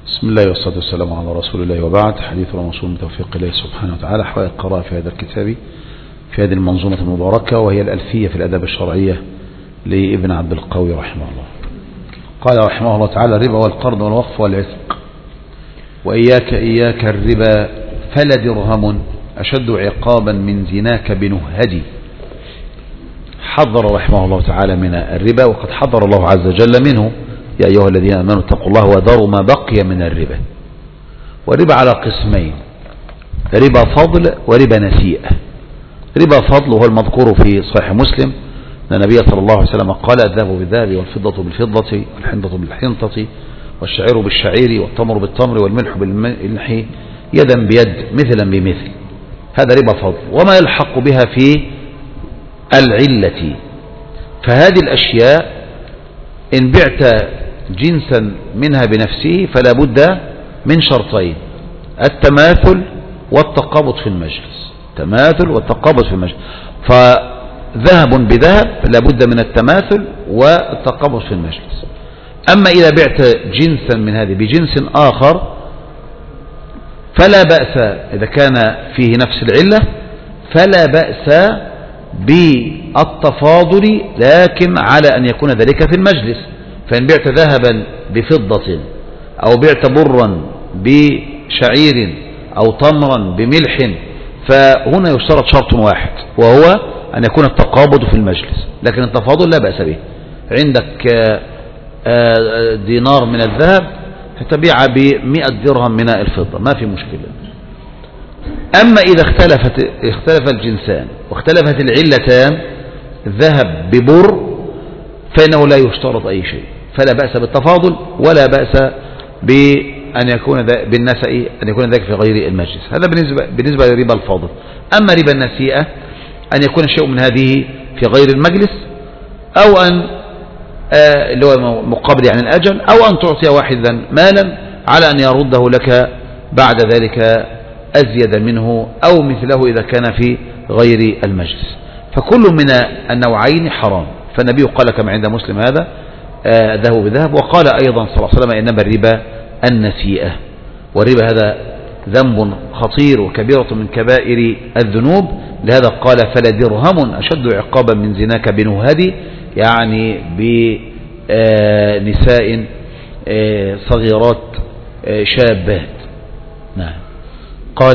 بسم الله والصلاة والسلام على رسول الله، وبعد. حديث موصول بتوفيق الله سبحانه وتعالى حول القراءة في هذا الكتاب في هذه المنظومة المباركة، وهي الألفية في الأدب الشرعية لابن عبد القوي رحمه الله. قال رحمه الله تعالى: الربا والقرض والوقف والعتق، وإياك إياك الربا فلدرهم أشد عقابا من زناك بنهدي. حذر رحمه الله تعالى من الربا، وقد حذر الله عز وجل منه: يا أيها الذين آمنوا اتقوا الله وذروا ما بقي من الربا. والربا على قسمين: ربا فضل وربا نسيئة. ربا فضل هو المذكور في صحيح مسلم أن النبي صلى الله عليه وسلم قال: الذهب بالذهب والفضة بالفضة والحنطة بالحنطة والشعير بالشعير والتمر بالتمر والملح بالملح يدا بيد مثلا بمثل. هذا ربا فضل، وما يلحق بها في العلة. فهذه الأشياء إن بعت جنسا منها بنفسه فلا بد من شرطين: التماثل والتقابض في المجلس. تماثل والتقابض في المجلس. فذهب بذهب لا بد من التماثل والتقابض في المجلس. أما إذا بعت جنسا من هذه بجنس آخر فلا بأس، إذا كان فيه نفس العلة فلا بأس بالتفاضل، لكن على أن يكون ذلك في المجلس. فإن بعت ذهبا بفضة أو بعت برا بشعير أو تمرا بملح فهنا يشترط شرط واحد، وهو أن يكون التقابض في المجلس، لكن التفاضل لا بأس به. عندك دينار من الذهب فتبيع ب100 درهم من الفضة، ما في مشكلة. أما إذا اختلف الجنسان واختلفت العلتان، الذهب ببر، فإنه لا يشترط أي شيء، فلا بأس بالتفاضل ولا بأس بأن يكون بالنسأ أن يكون ذلك في غير المجلس. هذا بالنسبة لربا الفاضل. أما ربا النسيئة أن يكون شيء من هذه في غير المجلس، أو أن اللي هو مقابل يعني الأجل، أو أن تعطي واحدا مالا على أن يرده لك بعد ذلك أزيد منه أو مثله إذا كان في غير المجلس. فكل من النوعين حرام. فالنبي قال كما عند مسلم هذا: ذهب بذهب. وقال أيضا صلى الله عليه وسلم: إنما الربا النسيئة. والربا هذا ذنب خطير وكبيرة من كبائر الذنوب، لهذا قال: فلدرهم أشد عقابا من زناك بنهدي، يعني بنساء صغيرات شابات. نعم. قال: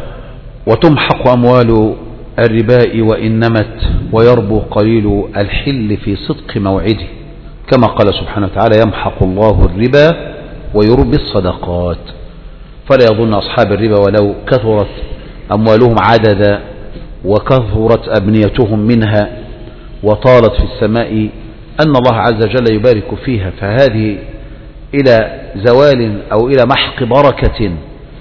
وتمحق أموال الرباء وإن نمت، ويربو قليل الحل في صدق موعده، كما قال سبحانه وتعالى: يمحق الله الربا ويربي الصدقات. فلا يظن أصحاب الربا ولو كثرت أموالهم عددا وكثرت أبنيتهم منها وطالت في السماء أن الله عز وجل يبارك فيها، فهذه إلى زوال أو إلى محق بركة،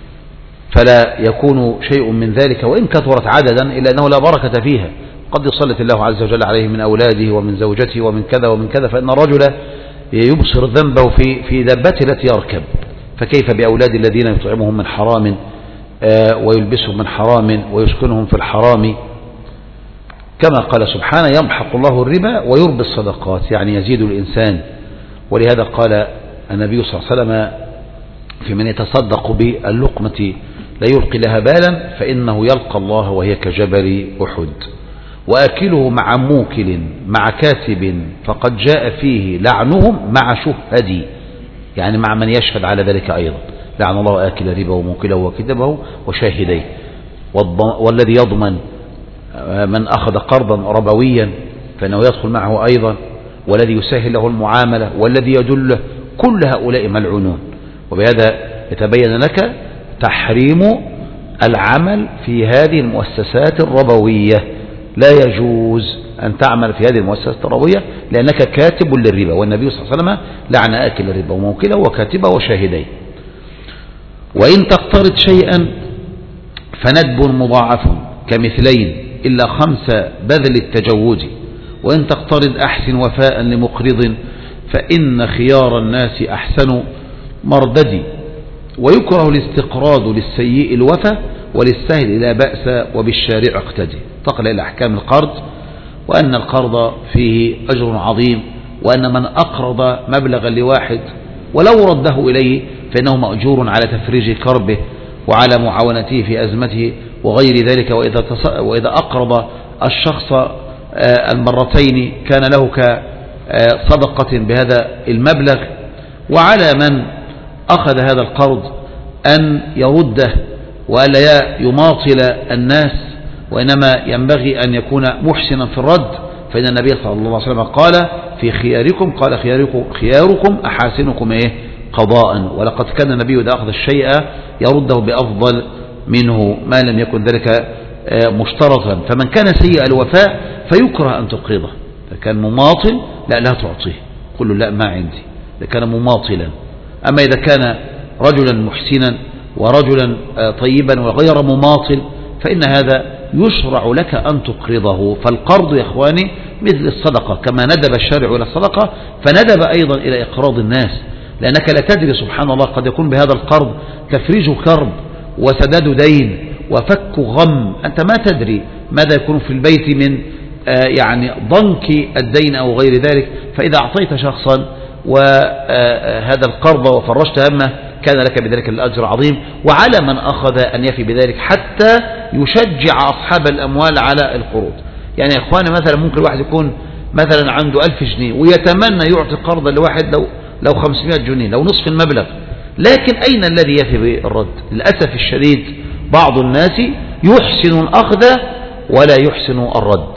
فلا يكون شيء من ذلك وإن كثرت عددا، إلا أنه لا بركة فيها. قد يسلط الله عز وجل عليه من أولاده ومن زوجته ومن كذا ومن كذا، فإن الرجل يبصر ذنبه في دابته التي يركب، فكيف بأولاد الذين يطعمهم من حرام ويلبسهم من حرام ويسكنهم في الحرام. كما قال سبحانه: يمحق الله الربا ويربي الصدقات، يعني يزيد الإنسان. ولهذا قال النبي صلى الله عليه وسلم في من يتصدق باللقمة لا يلقي لها بالا فإنه يلقى الله وهي كجبل أحد. وأكله مع موكل مع كاتب فقد جاء فيه لعنهم مع شهدي، يعني مع من يشهد على ذلك أيضا. لعن الله آكل الربا وموكله وكتبه وشاهديه. والذي يضمن من أخذ قرضا ربويا فإنه يدخل معه أيضا، والذي يسهل له المعاملة، والذي يدله، كل هؤلاء ملعونون. وبهذا يتبين لك تحريم العمل في هذه المؤسسات الربوية. لا يجوز أن تعمل في هذه المؤسسات الربوية لأنك كاتب للربا، والنبي صلى الله عليه وسلم لعن آكل الربا وموكله وكاتبه وشاهديه. وإن تقترض شيئا فندب مضاعف كمثلين إلا 5 بذل التجود. وإن تقترض أحسن وفاء لمقرض فإن خيار الناس أحسن مردد. ويكره الاستقراض للسيء الوفا وللسهل لا بأس وبالشارع اقتدي. تقل إلى أحكام القرض، وأن القرض فيه أجر عظيم، وأن من أقرض مبلغا لواحد ولو رده إليه فإنه مأجور على تفريج كربه وعلى معاونته في أزمته وغير ذلك. وإذا أقرض الشخص المرتين كان له كصدقة بهذا المبلغ. وعلى من أخذ هذا القرض أن يرده وألا يماطل الناس، وإنما ينبغي أن يكون محسنا في الرد، فإن النبي صلى الله عليه وسلم قال في خياركم، قال خياركم أحاسنكم قضاء. ولقد كان النبي إذا أخذ الشيء يرده بأفضل منه ما لم يكن ذلك مشترطا. فمن كان سيء الوفاء فيكره أن تقرضه. إذا كان مماطل لا تعطيه، قل له لا ما عندي، إذا كان مماطلا. أما إذا كان رجلا محسنا ورجلا طيبا وغير مماطل فإن هذا يشرع لك أن تقرضه. فالقرض يا إخواني مثل الصدقة، كما ندب الشارع إلى الصدقة فندب أيضا إلى إقراض الناس، لأنك لا تدري سبحان الله قد يكون بهذا القرض تفريج كرب وسداد دين وفك غم. أنت ما تدري ماذا يكون في البيت من يعني ضنك الدين أو غير ذلك. فإذا أعطيت شخصا وهذا القرض وفرجت همه كان لك بذلك الأجر عظيم. وعلى من أخذ أن يفي بذلك حتى يشجع أصحاب الأموال على القروض. يعني يا إخواني مثلا ممكن واحد يكون مثلا عنده 1000 جنيه ويتمنى يعطي قرضا لواحد لو 500 جنيه، لو نصف المبلغ، لكن أين الذي يفي بالرد؟ للأسف الشديد بعض الناس يحسن الأخذ ولا يحسن الرد.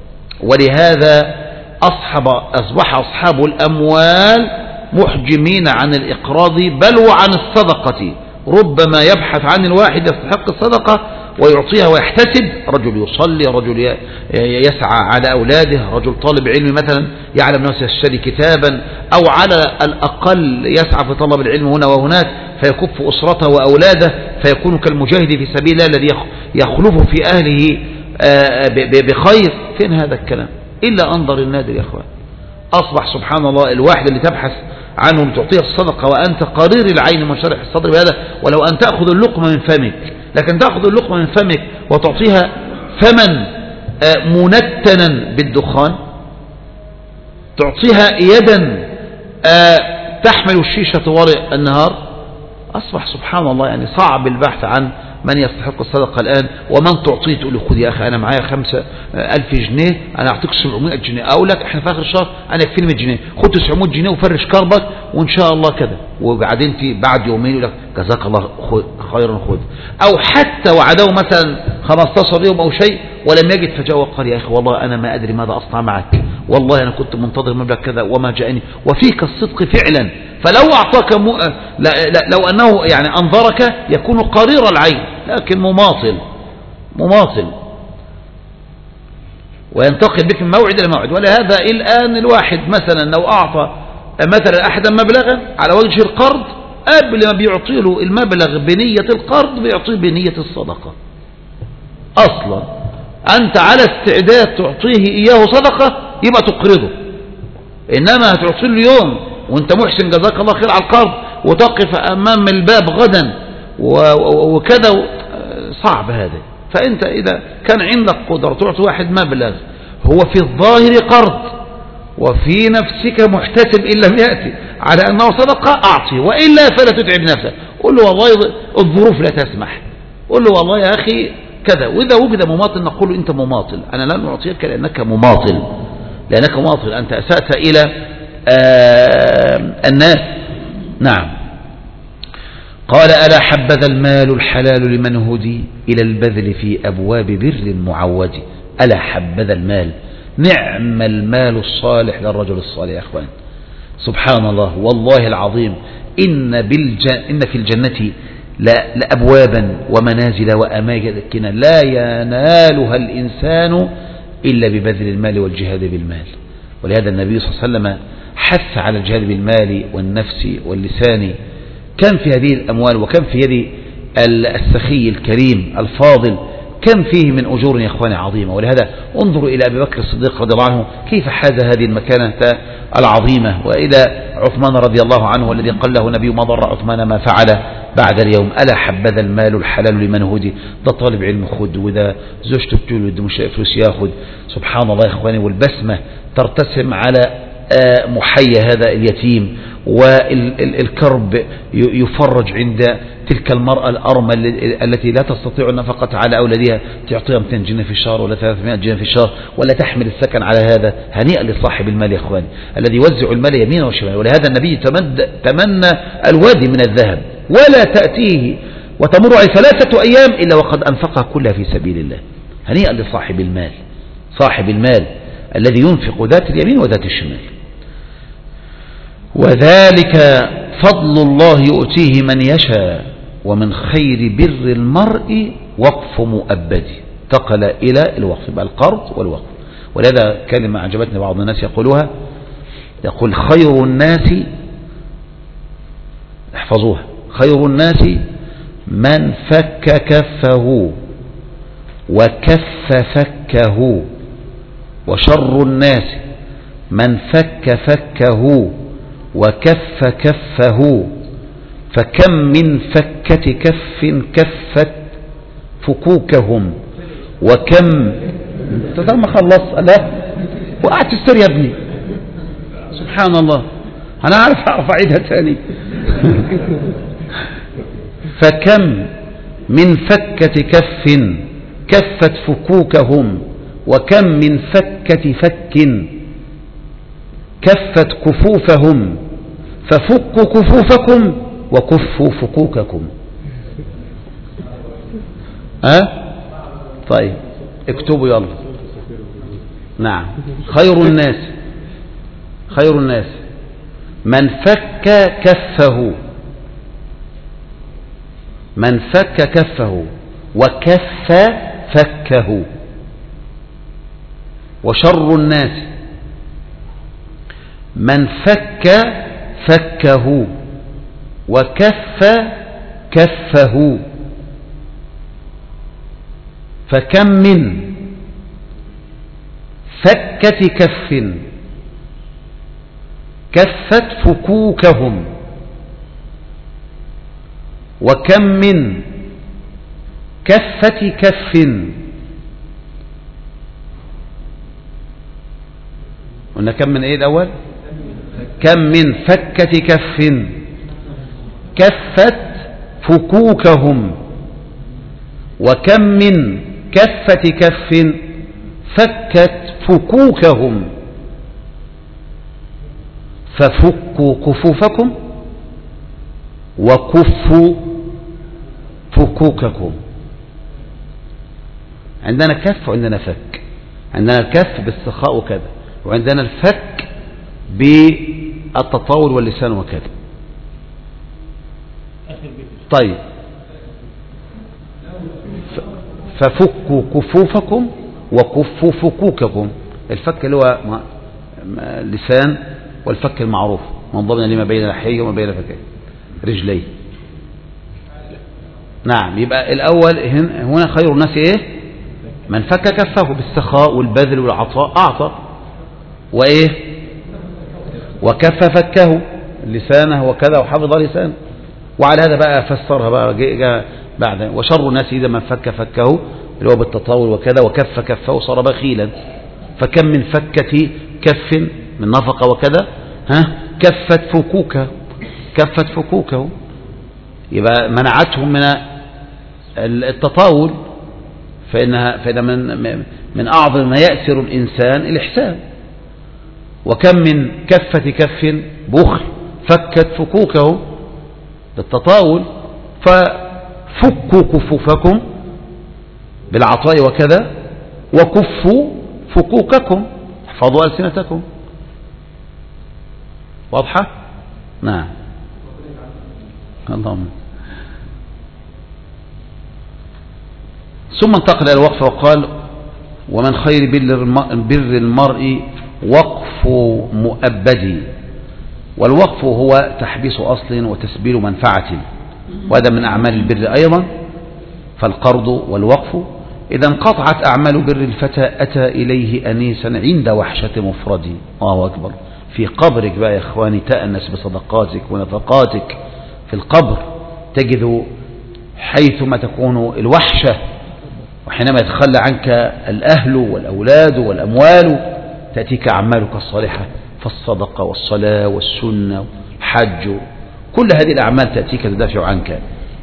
ولهذا أصبح أصحاب الأموال محجمين عن الإقراض بل وعن الصدقة. ربما يبحث عن الواحد يستحق الصدقة ويعطيها ويحتسب، رجل يصلي، رجل يسعى على أولاده، رجل طالب علم مثلا يعلم نفسه يشتري كتابا، أو على الأقل يسعى في طلب العلم هنا وهناك فيكف أسرته وأولاده فيكون كالمجاهد في سبيل الله الذي يخلف في أهله بخير. فين هذا الكلام؟ إلا أنظر النادر يا أخوان. أصبح سبحان الله الواحد اللي تبحث عنه تعطيه الصدقة وأنت قرير العين منشرح الصدر بهذا، ولو أن تأخذ اللقمة من فمك، لكن تأخذ اللقمة من فمك وتعطيها ثمن منتنا بالدخان، تعطيها يدا تحمل الشيشة طوال النهار. أصبح سبحان الله يعني صعب البحث عن من يستحق الصدقة الآن. ومن تعطيه تقول له خذ يا أخي أنا معايا 5000 جنيه أنا أعطيك 700 جنيه، أقول لك إحنا في آخر الشهر أنا يكفيني 100 جنيه، خذ 900 جنيه وفرش كربك وإن شاء الله كذا. وبعدين بعد يومين يقول لك جزاك الله خيرا خذ. أو حتى وعده مثلا 15 يوم أو شيء ولم يجد فجاء وقال يا أخي والله أنا ما أدري ماذا أصنع معك، والله أنا كنت منتظر مبلغ كذا وما جاءني، وفيك الصدق فعلا. فلو أعطاك لو أنه يعني أنظرك يكون قرير العين، لكن مماطل وينتقل بك من موعد إلى موعد. ولهذا الآن الواحد مثلا لو أعطى مثلا أحدا مبلغا على وجه القرض قبل ما بيعطي له المبلغ بنية القرض بيعطيه بنية الصدقة. أصلا أنت على استعداد تعطيه إياه صدقة يبقى تقرضه، إنما هتعطيه اليوم وانت محسن جزاك الله خير على القرض وتقف أمام الباب غدا وكذا، صعب هذا. فأنت إذا كان عندك قدرة تعطي واحد مبلغ هو في الظاهر قرض وفي نفسك محتسب إن لم يأتي على أنه صدقة أعطي، وإلا فلا تتعب نفسك. قل له والله الظروف لا تسمح، قل له والله يا أخي كذا. وإذا وجد مماطل نقول له أنت مماطل، أنا لن أعطيك لأنك مماطل، أنت أسأت إلى الناس. نعم. قال ألا حبذا المال الحلال لمن هدي إلى البذل في أبواب بر معود. ألا حبذا المال، نعم المال الصالح للرجل الصالح يا أخوان. سبحان الله والله العظيم إن في الجنة لأبوابا ومنازل وأماكن لا ينالها الإنسان إلا ببذل المال والجهاد بالمال. ولهذا النبي صلى الله عليه وسلم حث على الجهاد بالمال والنفس واللسان. كم في هذه الأموال وكم في يد السخي الكريم الفاضل، كم فيه من أجور يا إخواني عظيمة. ولهذا انظروا إلى أبي بكر الصديق رضي الله عنه كيف حاز هذه المكانة العظيمة، وإلى عثمان رضي الله عنه والذي قال له النبي ما ضر عثمان ما فعل بعد اليوم. ألا حبذا المال الحلال لمن هدي. ده طالب علم خد، وإذا زوجته بتولد مش فلوس ياخد. سبحان الله يا إخواني. والبسمة ترتسم على محيا هذا اليتيم، والكرب يفرج عند تلك المرأة الأرمل التي لا تستطيع النفقة على أولادها، تعطيها 200 جنيه في الشهر ولا 300 جنيه في الشهر، ولا تحمل السكن على هذا. هنيئا لصاحب المال يا إخواني الذي يوزع المال يمينا وشمالا. ولهذا النبي تمنى الوادي من الذهب ولا تأتيه وتمر عليه 3 أيام إلا وقد أنفقها كلها في سبيل الله. هنيئا لصاحب المال، صاحب المال الذي ينفق ذات اليمين وذات الشمال. وذلك فضل الله يؤتيه من يشاء ومن خير بر المرء وقف مؤبد. انتقل إلى الوقف بقى، القرض والوقف. ولهذا كلمة عجبتني بعض الناس يقولها، يقول خير الناس، احفظوها، خير الناس من فك كفه وكف فكه، وشر الناس من فك فكه وكف كفه، فكم من فكة كف كفت فكوكهم، وكم تتم خلص. لا وقعت السر يا ابني، سبحان الله، أنا أعرف أعيدها تاني. فكم من فكة كف كفت فكوكهم، وكم من فكة فك كفت كفوفهم، ففكوا كفوفكم وكفوا فكوككم. طيب اكتبوا يلا. نعم، خير الناس من فك كفه، من فك كفه وكف فكه، وشر الناس من فك فكه وكف كفه، فكم من فكة كف كفت فكوكهم، وكم من كفة كف، قلنا كم من ايه الاول؟ كم من فكة كف كفت فكوكهم، وكم من كفة كف فكت فكوكهم، ففكوا كفوفكم وكفوا فكوككم. عندنا كف وعندنا فك، عندنا الكف بالسخاء وكذا، وعندنا الفك بالتطاول واللسان وكذا. طيب، ففكوا كفوفكم وكفوا فكوككم. الفك اللي هو اللسان، والفك المعروف من ضمن لما بين لحيه وما بين فكيه رجليه. نعم، يبقى الأول هنا خير الناس ايه؟ من فك كفه بالسخاء والبذل والعطاء، أعطى، وإيه؟ وكف فكه لسانه وكذا وحفظ لسانه. وعلى هذا بقى فسرها بقى جاء بعد، وشر الناس إذا من فك فكه اللي هو بالتطاول وكذا، وكف كفه صار بخيلا. فكم من فكة كف من نفقة وكذا كفت فكوكه، يبقى منعتهم من التطاول، فإن من أعظم ما يأسر الإنسان الإحسان. وكم من كفة كف بخل فكت فكوكه بالتطاول، ففكوا كفوفكم بالعطاء وكذا، وكفوا فكوككم، احفظوا ألسنتكم. واضحة؟ نعم. اللهم. ثم انتقل إلى الوقف وقال ومن خير بر المرء وقف مؤبد. والوقف هو تحبيس أصل وتسبيل منفعة، وهذا من أعمال البر أيضا. فالقرض والوقف إذا انقطعت أعمال بر الفتى أتى إليه أنيسا عند وحشة مفرد. الله أكبر. في قبرك بقى يا إخواني تأنس بصدقاتك ونفقاتك. في القبر تجد حيثما تكون الوحشة، وحينما يتخلى عنك الأهل والأولاد والأموال، تأتيك أعمالك الصالحة فالصدقة والصلاة والسنة والحج كل هذه الأعمال تأتيك تدافع عنك.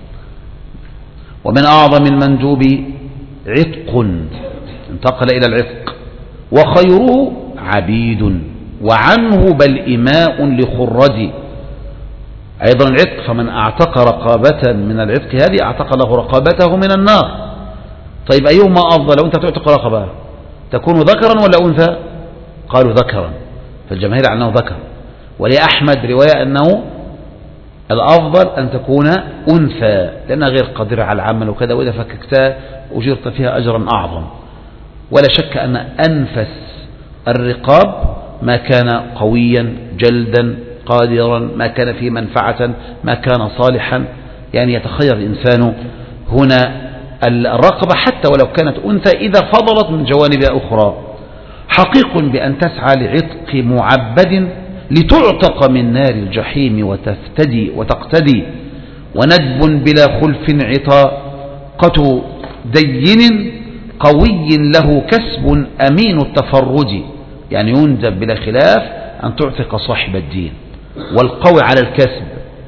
ومن أعظم المندوب عتق، انتقل إلى العتق، وخيره عبيد، وعنه بل إماء لخرج. أيضا العتق، فمن أعتق رقابة من العتق هذه أعتق له رقابته من النار. طيب أيهما أفضل؟ لو أنت تعتق رقبة تكون ذكرا ولا أنثى؟ قالوا ذكرا، فالجماهير على أنه ذكر، ولأحمد رواية أنه الأفضل أن تكون أنثى لأنها غير قادرة على العمل وكذا، وإذا فككتها أجرت فيها أجرا أعظم. ولا شك أن أنفس الرقاب ما كان قويا جلدا قادرا، ما كان فيه منفعة، ما كان صالحا. يعني يتخير الإنسان هنا الرقبة حتى ولو كانت أنثى إذا فضلت من جوانب أخرى. حقيق بأن تسعى لعتق معبد لتعتق من نار الجحيم وتقتدي، وندب بلا خلف عتاقة دين قوي له كسب أمين التفرج. يعني يندب بلا خلاف أن تعتق صاحب الدين والقوي على الكسب.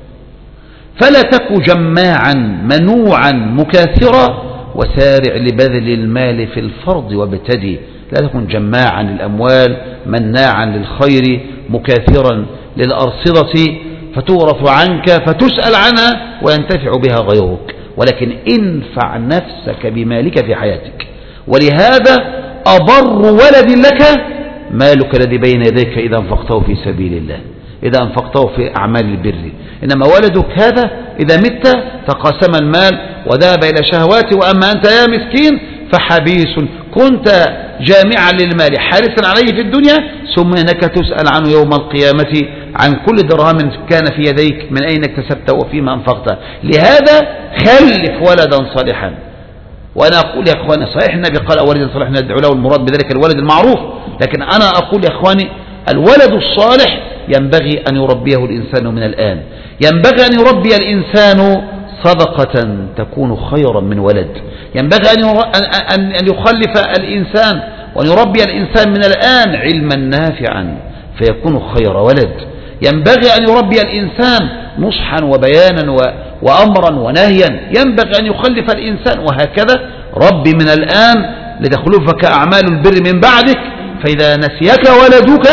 فلا تك جماعا منوعا مكاثرا، وسارع لبذل المال في الفرض وابتدي. لا تكن جماعا للأموال مناعا للخير مكاثرا للأرصدة فتورث عنك فتسأل عنها وينتفع بها غيرك، ولكن انفع نفسك بمالك في حياتك. ولهذا أبر ولد لك مالك الذي بين يديك إذا انفقته في سبيل الله، إذا أنفقته في أعمال البر. إنما ولدك هذا إذا مت تقاسم المال وذهب إلى شهواته، وأما أنت يا مسكين فحبيس كنت جامعا للمال حارسا عليه في الدنيا، ثم إنك تسأل عنه يوم القيامة عن كل درهم كان في يديك من أين اكتسبته وفيما أنفقته. لهذا خلف ولدا صالحا. وأنا أقول يا أخواني صحيح النبي قال ولدا صالحا ندعو له، المراد بذلك الولد المعروف، لكن أنا أقول يا أخواني الولد الصالح ينبغي أن يربيه الإنسان من الآن. ينبغي أن يربي الإنسان صدقة تكون خيرا من ولد. ينبغي أن يخلف الإنسان وأن يربي الإنسان من الآن علما نافعا فيكون خير ولد. ينبغي أن يربي الإنسان نصحا وبيانا وأمرا ونهيا. ينبغي أن يخلف الإنسان، وهكذا ربي من الآن لتخلفك أعمال البر من بعدك، فإذا نسيك ولدك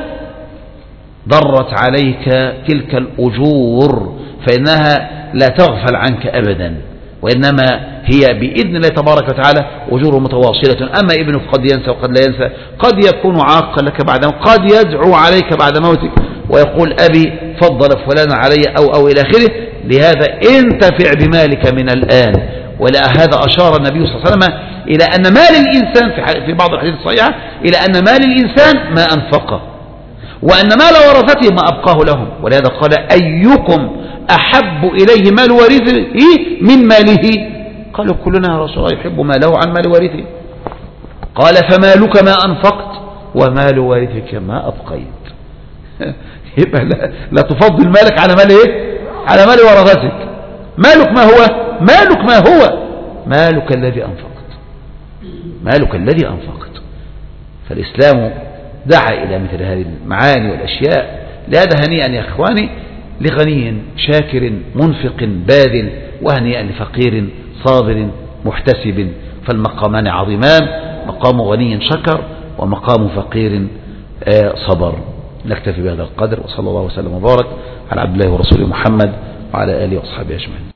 ضرت عليك تلك الأجور، فإنها لا تغفل عنك أبدا، وإنما هي بإذن الله تبارك وتعالى أجور متواصلة. أما ابنك قد ينسى وقد لا ينسى، قد يكون عاقا لك بعد، قد يدعو عليك بعد موتك ويقول أبي فضل فلان علي أو إلى آخره. لهذا انتفع بمالك من الآن. ولهذا أشار النبي صلى الله عليه وسلم إلى أن مال الإنسان في بعض الحديث الصحيحة إلى أن مال الإنسان ما أنفقه، وأن مال ورثته ما أبقاه لهم. ولهذا قال أيكم أحب إليه مال ورثه من ماله؟ قالوا كلنا يا رسول الله يحب ماله عن مال ورثه. قال فمالك ما أنفقت ومال ورثك ما أبقيت. يبقى لا تفضل مالك على مال إيه؟ على مال ورثتك. مالك ما هو؟ مالك ما هو؟ مالك الذي أنفقت، مالك الذي أنفقت. فالإسلام دعا إلى مثل هذه المعاني والأشياء. لهذا هنيئا يا إخواني لغني شاكر منفق باذل، وهنيئا لفقير صابر محتسب. فالمقامان عظيمان، مقام غني شكر ومقام فقير صبر. نكتفي بهذا القدر، وصلى الله وسلم وبارك على عبد الله ورسوله محمد وعلى آله وأصحابه أجمعين.